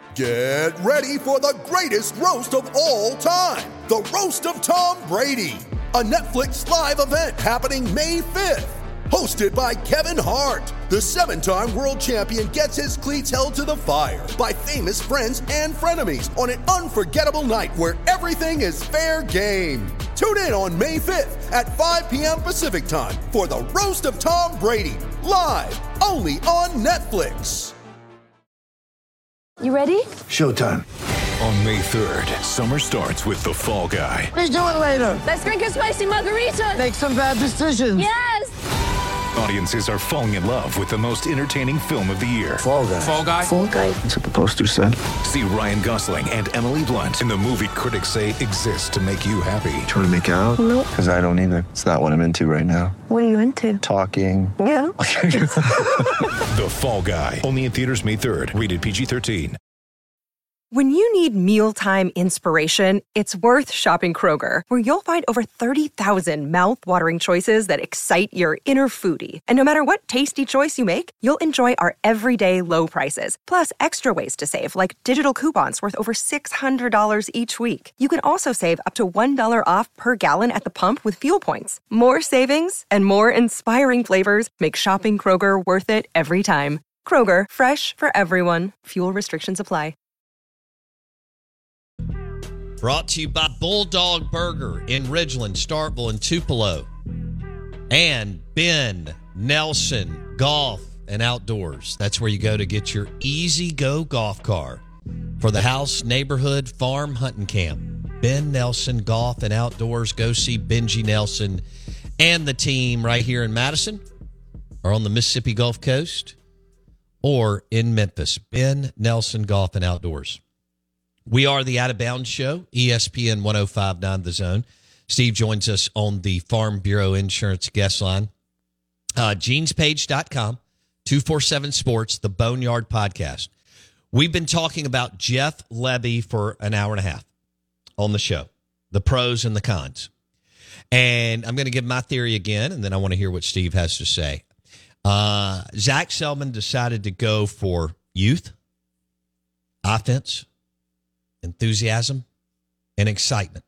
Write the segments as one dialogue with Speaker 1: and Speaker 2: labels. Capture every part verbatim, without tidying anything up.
Speaker 1: Get ready for the greatest roast of all time, the Roast of Tom Brady, a Netflix live event happening May fifth. Hosted by Kevin Hart, the seven-time world champion gets his cleats held to the fire by famous friends and frenemies on an unforgettable night where everything is fair game. Tune in on May fifth at five p.m. Pacific time for the Roast of Tom Brady, live only on Netflix.
Speaker 2: You ready?
Speaker 3: Showtime.
Speaker 4: On May third, summer starts with The Fall Guy.
Speaker 3: Let's do it later.
Speaker 2: Let's drink a spicy margarita.
Speaker 3: Make some bad decisions.
Speaker 2: Yes!
Speaker 4: Audiences are falling in love with the most entertaining film of the year.
Speaker 3: Fall Guy.
Speaker 4: Fall Guy?
Speaker 2: Fall Guy.
Speaker 3: That's what the poster said.
Speaker 4: See Ryan Gosling and Emily Blunt in the movie critics say exists to make you happy.
Speaker 3: Trying to make it out?
Speaker 2: Nope.
Speaker 3: Because I don't either. It's not what I'm into right now.
Speaker 2: What are you into?
Speaker 3: Talking.
Speaker 2: Yeah.
Speaker 4: The Fall Guy. Only in theaters May third. Rated P G thirteen.
Speaker 5: When you need mealtime inspiration, it's worth shopping Kroger, where you'll find over thirty thousand mouth-watering choices that excite your inner foodie. And no matter what tasty choice you make, you'll enjoy our everyday low prices, plus extra ways to save, like digital coupons worth over six hundred dollars each week. You can also save up to one dollar off per gallon at the pump with fuel points. More savings and more inspiring flavors make shopping Kroger worth it every time. Kroger, fresh for everyone. Fuel restrictions apply.
Speaker 6: Brought to you by Bulldog Burger in Ridgeland, Starkville, and Tupelo. And Ben Nelson Golf and Outdoors. That's where you go to get your easy go golf car for the house, neighborhood, farm, hunting camp. Ben Nelson Golf and Outdoors. Go see Benji Nelson and the team right here in Madison or on the Mississippi Gulf Coast or in Memphis. Ben Nelson Golf and Outdoors. We are the Out of Bounds Show, E S P N one oh five point nine The Zone. Steve joins us on the Farm Bureau Insurance guest line. Uh, jeans page dot com, two forty-seven Sports, the Boneyard Podcast. We've been talking about Jeff Lebby for an hour and a half on the show, the pros and the cons. And I'm going to give my theory again, and then I want to hear what Steve has to say. Uh, Zach Selman decided to go for youth, offense, enthusiasm, and excitement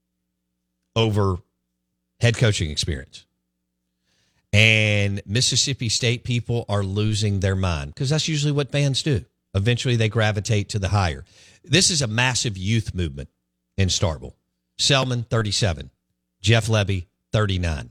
Speaker 6: over head coaching experience. And Mississippi State people are losing their mind because that's usually what fans do. Eventually, they gravitate to the higher. This is a massive youth movement in Starkville. Selman, thirty-seven. Jeff Lebby, thirty-nine.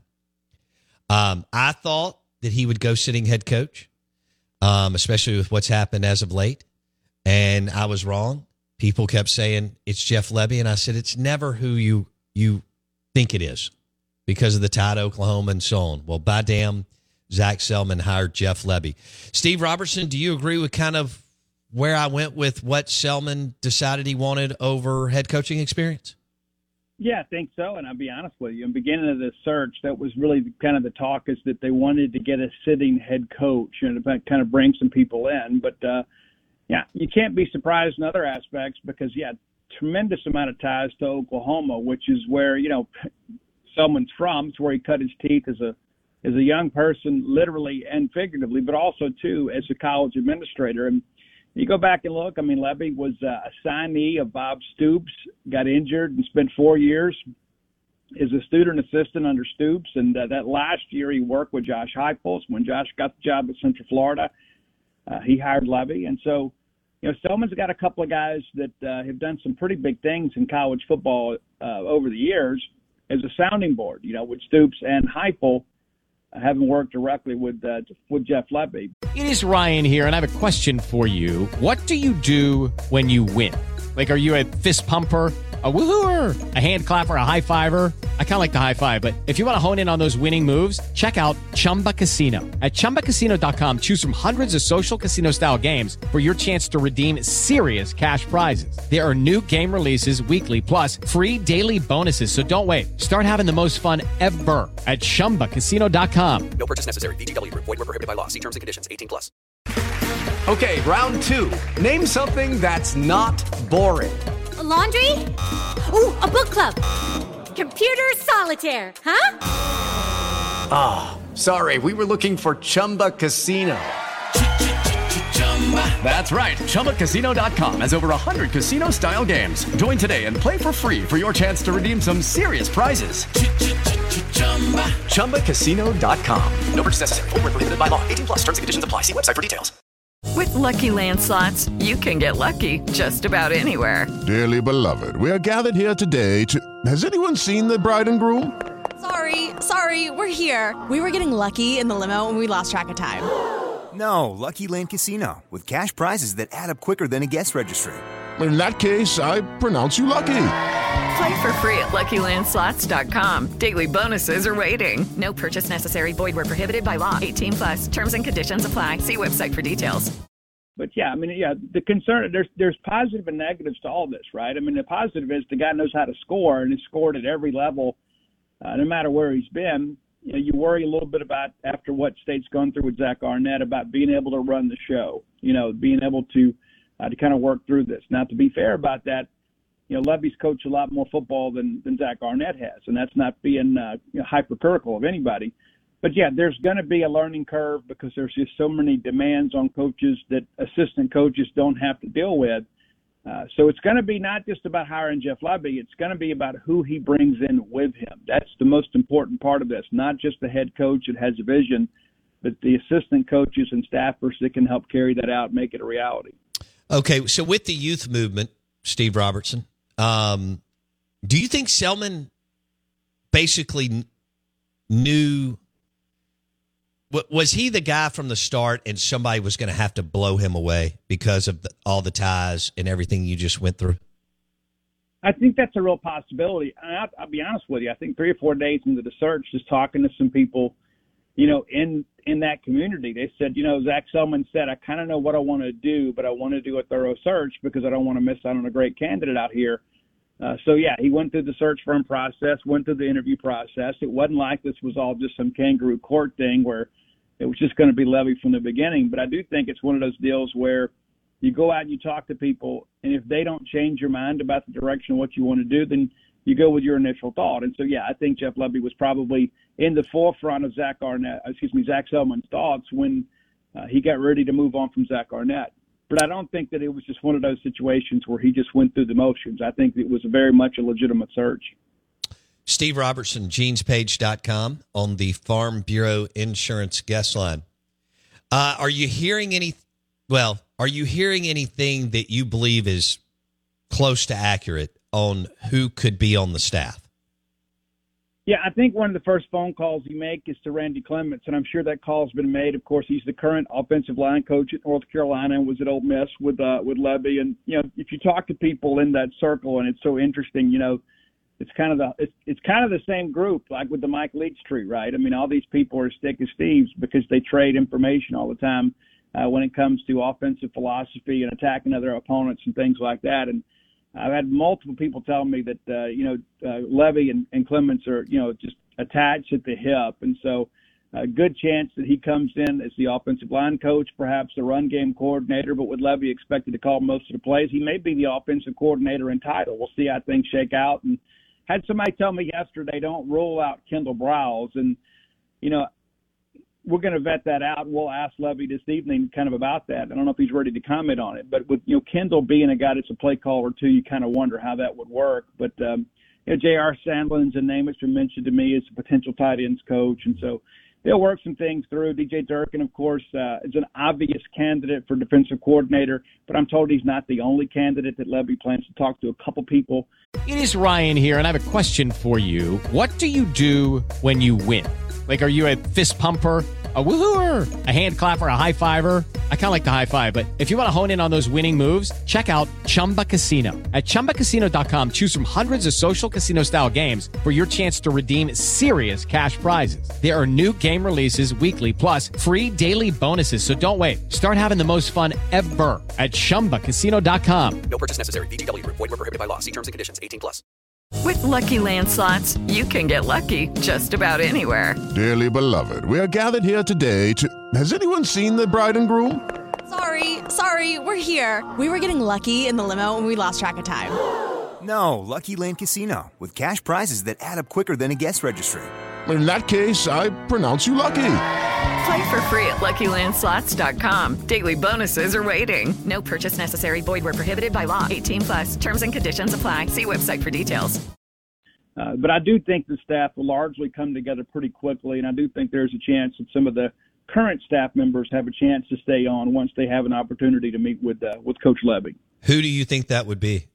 Speaker 6: Um, I thought that he would go sitting head coach, um, especially with what's happened as of late. And I was wrong. People kept saying, it's Jeff Lebby. And I said, it's never who you you think it is because of the tie to Oklahoma and so on. Well, by damn, Zach Selman hired Jeff Lebby. Steve Robertson, do you agree with kind of where I went with what Selman decided he wanted over head coaching experience?
Speaker 7: Yeah, I think so. And I'll be honest with you, in the beginning of this search, that was really kind of the talk, is that they wanted to get a sitting head coach and to kind of bring some people in. But, uh, yeah, you can't be surprised in other aspects because, yeah, tremendous amount of ties to Oklahoma, which is where, you know, Selman's from. It's where he cut his teeth as a as a young person, literally and figuratively, but also, too, as a college administrator. And you go back and look, I mean, Lebby was a assignee of Bob Stoops, got injured and spent four years as a student assistant under Stoops. And uh, that last year he worked with Josh Heupel. When Josh got the job at Central Florida, Uh, he hired Lebby. And so, you know, Selman's got a couple of guys that uh, have done some pretty big things in college football uh, over the years as a sounding board, you know, with Stoops and Heupel, uh, having worked directly with uh, with Jeff Lebby.
Speaker 8: It is Ryan here, and I have a question for you. What do you do when you win? Like, are you a fist pumper, a woo-hooer, a hand clapper, a high-fiver? I kind of like the high-five, but if you want to hone in on those winning moves, check out Chumba Casino. At Chumba Casino dot com, choose from hundreds of social casino-style games for your chance to redeem serious cash prizes. There are new game releases weekly, plus free daily bonuses, so don't wait. Start having the most fun ever at Chumba Casino dot com.
Speaker 9: No purchase necessary. V G W. Void where prohibited by law. See terms and conditions. eighteen plus.
Speaker 10: Okay, round two. Name something that's not boring.
Speaker 11: A laundry? Ooh, a book club. Computer solitaire, huh?
Speaker 10: Ah, oh, sorry. We were looking for Chumba Casino. That's right. Chumba Casino dot com has over one hundred casino-style games. Join today and play for free for your chance to redeem some serious prizes. Chumba Casino dot com. No purchase necessary. Void where prohibited by law. eighteen plus. Terms and conditions apply. See website for details.
Speaker 12: With Lucky Land Slots, you can get lucky just about anywhere.
Speaker 13: Dearly beloved, we are gathered here today to... Has anyone seen the bride and groom?
Speaker 14: Sorry, sorry, we're here. We were getting lucky in the limo and we lost track of time.
Speaker 15: No, Lucky Land Casino, with cash prizes that add up quicker than a guest registry.
Speaker 13: In that case, I pronounce you lucky.
Speaker 12: Play for free at Lucky Land Slots dot com. Daily bonuses are waiting. No purchase necessary. Void where prohibited by law. eighteen plus. Terms and conditions apply. See website for details.
Speaker 7: But yeah, I mean, yeah, the concern, there's there's positive and negatives to all this, right? I mean, the positive is the guy knows how to score and has scored at every level, uh, no matter where he's been. You know, you worry a little bit about, after what State's gone through with Zach Arnett, about being able to run the show, you know, being able to uh, to kind of work through this. Now, to be fair about that, you know, Lovey's coached a lot more football than, than Zach Arnett has, and that's not being uh, you know, hypercritical of anybody. But, yeah, there's going to be a learning curve because there's just so many demands on coaches that assistant coaches don't have to deal with. Uh, so it's going to be not just about hiring Jeff Lebby. It's going to be about who he brings in with him. That's the most important part of this, not just the head coach that has a vision, but the assistant coaches and staffers that can help carry that out and make it a reality.
Speaker 6: Okay, so with the youth movement, Steve Robertson, um, do you think Selman basically knew – was he the guy from the start and somebody was going to have to blow him away because of the, all the ties and everything you just went through?
Speaker 7: I think that's a real possibility. I'll, I'll be honest with you. I think three or four days into the search, just talking to some people, you know, in, in that community, they said, you know, Zach Selman said, I kind of know what I want to do, but I want to do a thorough search because I don't want to miss out on a great candidate out here. Uh, so, yeah, he went through the search firm process, went through the interview process. It wasn't like this was all just some kangaroo court thing where it was just going to be Lebby from the beginning. But I do think it's one of those deals where you go out and you talk to people, and if they don't change your mind about the direction of what you want to do, then you go with your initial thought. And so, yeah, I think Jeff Lebby was probably in the forefront of Zach Arnett, excuse me, Zach Selman's thoughts when uh, he got ready to move on from Zach Arnett. But I don't think that it was just one of those situations where he just went through the motions. I think it was very much a legitimate search.
Speaker 6: Steve Robertson, jeans page dot com on the Farm Bureau Insurance guest line. Uh, are you hearing any, well, are you hearing anything that you believe is close to accurate on who could be on the staff?
Speaker 7: Yeah, I think one of the first phone calls you make is to Randy Clements, and I'm sure that call's been made. Of course, he's the current offensive line coach at North Carolina and was at Ole Miss with uh, with Lebby. And, you know, if you talk to people in that circle, and it's so interesting, you know, it's kind of the it's, it's kind of the same group, like with the Mike Leach tree, right? I mean, all these people are stick as thieves because they trade information all the time uh, when it comes to offensive philosophy and attacking other opponents and things like that. And I've had multiple people tell me that, uh, you know, uh, Lebby and, and Clements are, you know, just attached at the hip. And so a good chance that he comes in as the offensive line coach, perhaps the run game coordinator, but with Lebby expected to call most of the plays, he may be the offensive coordinator in title. We'll see how things shake out. And had somebody tell me yesterday, don't rule out Kendall Browse. And, you know, we're going to vet that out. We'll ask Lebby this evening kind of about that. I don't know if he's ready to comment on it. But with, you know, Kendall being a guy that's a play caller, too, you kind of wonder how that would work. But, um, you know, J R. Sandlin's a name that's been mentioned to me as a potential tight ends coach. And so they'll work some things through. D J Durkin, of course, uh, is an obvious candidate for defensive coordinator, but I'm told he's not the only candidate that Lebby plans to talk to a couple people.
Speaker 8: It is Ryan here, and I have a question for you. What do you do when you win? Like, are you a fist pumper, a woohooer, a hand clapper, a high fiver? I kind of like the high five, but if you want to hone in on those winning moves, check out Chumba Casino. At Chumba Casino dot com, choose from hundreds of social casino-style games for your chance to redeem serious cash prizes. There are new game releases weekly, plus free daily bonuses. So don't wait. Start having the most fun ever at Chumba Casino dot com.
Speaker 9: No purchase necessary. V G W. Void where prohibited by law. See terms and conditions. eighteen plus.
Speaker 12: With Lucky Land Slots, you can get lucky just about anywhere.
Speaker 13: Dearly beloved, we are gathered here today to... Has anyone seen the bride and groom?
Speaker 14: Sorry, sorry, we're here. We were getting lucky in the limo and we lost track of time.
Speaker 15: No, Lucky Land Casino, with cash prizes that add up quicker than a guest registry.
Speaker 13: In that case, I pronounce you lucky.
Speaker 12: Play for free at lucky land slots dot com. Daily bonuses are waiting. No purchase necessary. Void where prohibited by law. eighteen plus. Terms and conditions apply. See website for details.
Speaker 7: Uh, but I do think the staff will largely come together pretty quickly, and I do think there's a chance that some of the current staff members have a chance to stay on once they have an opportunity to meet with uh, with Coach Levy.
Speaker 6: Who do you think that would be?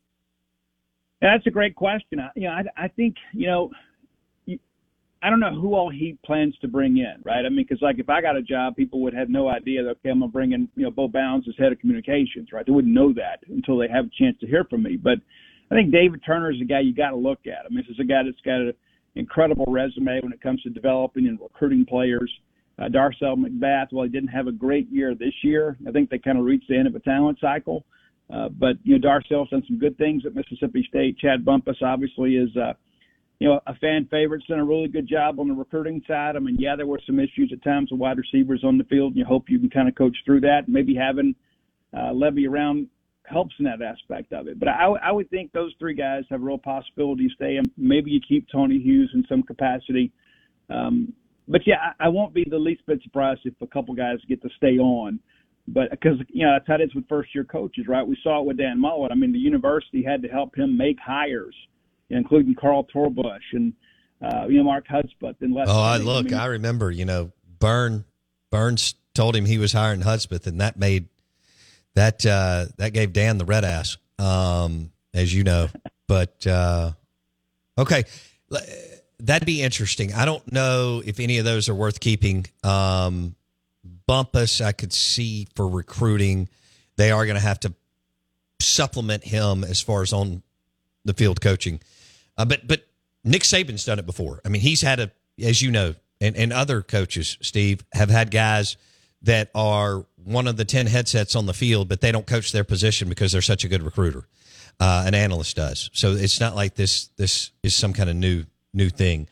Speaker 7: Yeah, that's a great question. I, you know, I, I think you know, you, I don't know who all he plans to bring in, right? I mean, because like if I got a job, people would have no idea that okay, I'm gonna bring in you know Bo Bounds as head of communications, right? They wouldn't know that until they have a chance to hear from me. But I think David Turner is a guy you got to look at. I mean, this is a guy that's got an incredible resume when it comes to developing and recruiting players. Uh, Darcel McBath, while he didn't have a great year this year, I think they kind of reached the end of a talent cycle. Uh, but, you know, Darcel's done some good things at Mississippi State. Chad Bumpus obviously is, uh, you know, a fan favorite. He's done a really good job on the recruiting side. I mean, yeah, there were some issues at times with wide receivers on the field, and you hope you can kind of coach through that. Maybe having uh, Levy around helps in that aspect of it. But I, I would think those three guys have a real possibility to stay. Maybe you keep Tony Hughes in some capacity. Um, but, yeah, I, I won't be the least bit surprised if a couple guys get to stay on. But because, you know, that's how it is with first-year coaches, right? We saw it with Dan Mullen. I mean, the university had to help him make hires, including Carl Torbush and, uh, you know, Mark Hudspeth. And Les
Speaker 6: oh, I
Speaker 7: Lee.
Speaker 6: look, I, mean, I remember, you know, Byrne, Burns told him he was hiring Hudspeth, and that made – That uh, that gave Dan the red ass, um, as you know. But, uh, okay, that'd be interesting. I don't know if any of those are worth keeping. Um, Bumpus, I could see for recruiting. They are going to have to supplement him as far as on the field coaching. Uh, but but Nick Saban's done it before. I mean, he's had a, as you know, and, and other coaches, Steve, have had guys that are one of the ten headsets on the field, but they don't coach their position because they're such a good recruiter. Uh, an analyst does. So it's not like this this is some kind of new new thing.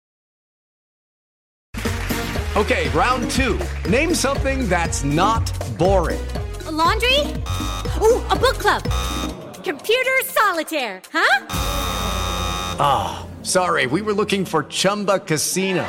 Speaker 10: Okay, round two. Name something that's not boring.
Speaker 11: A laundry? Ooh, a book club. Computer solitaire, huh?
Speaker 10: Ah, oh, sorry, we were looking for Chumba Casino.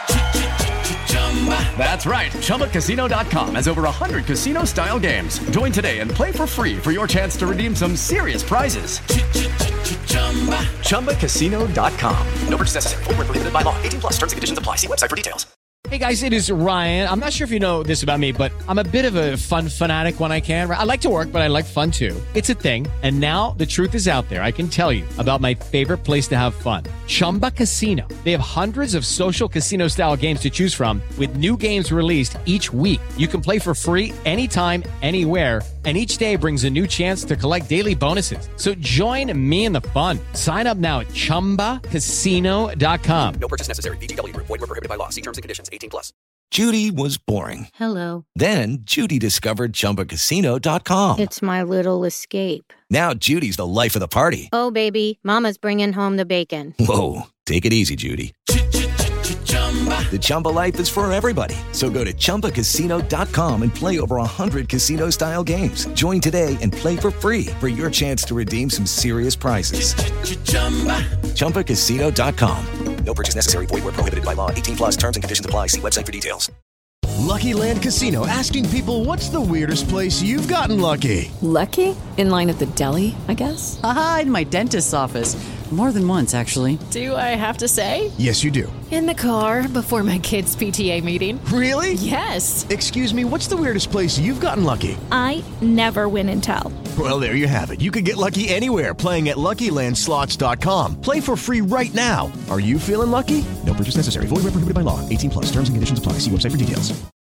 Speaker 10: That's right. Chumba Casino dot com has over one hundred casino-style games. Join today and play for free for your chance to redeem some serious prizes. Chumba Casino dot com. No purchase necessary. Void where prohibited by law. eighteen plus. Terms and conditions apply. See website for details.
Speaker 8: Hey guys, it is Ryan. I'm not sure if you know this about me, but I'm a bit of a fun fanatic when I can. I like to work, but I like fun too. It's a thing. And now the truth is out there. I can tell you about my favorite place to have fun. Chumba Casino. They have hundreds of social casino style games to choose from with new games released each week. You can play for free anytime, anywhere. And each day brings a new chance to collect daily bonuses. So join me in the fun. Sign up now at Chumba Casino dot com.
Speaker 9: No purchase necessary. V G W. Void where prohibited by law. See terms and conditions. eighteen plus.
Speaker 16: Judy was boring.
Speaker 17: Hello.
Speaker 16: Then Judy discovered Chumba Casino dot com.
Speaker 17: It's my little escape.
Speaker 16: Now Judy's the life of the party.
Speaker 17: Oh, baby, mama's bringing home the bacon.
Speaker 16: Whoa, take it easy, Judy. The Chumba life is for everybody. So go to Chumba Casino dot com and play over one hundred casino-style games. Join today and play for free for your chance to redeem some serious prizes. Chumba Casino dot com.
Speaker 9: No purchase necessary. Void where prohibited by law. eighteen plus. Terms and conditions apply. See website for details.
Speaker 18: Lucky Land Casino, asking people, what's the weirdest place you've gotten lucky?
Speaker 19: Lucky? In line at the deli, I guess?
Speaker 20: Aha, in my dentist's office. More than once, actually.
Speaker 19: Do I have to say?
Speaker 18: Yes, you do.
Speaker 19: In the car before my kids' P T A meeting.
Speaker 18: Really?
Speaker 19: Yes.
Speaker 18: Excuse me, what's the weirdest place you've gotten lucky?
Speaker 21: I never win and tell.
Speaker 18: Well, there you have it. You can get lucky anywhere, playing at Lucky Land Slots dot com. Play for free right now. Are you feeling lucky? No purchase necessary. Void where prohibited by law. eighteen plus. Terms and conditions apply. See website for details.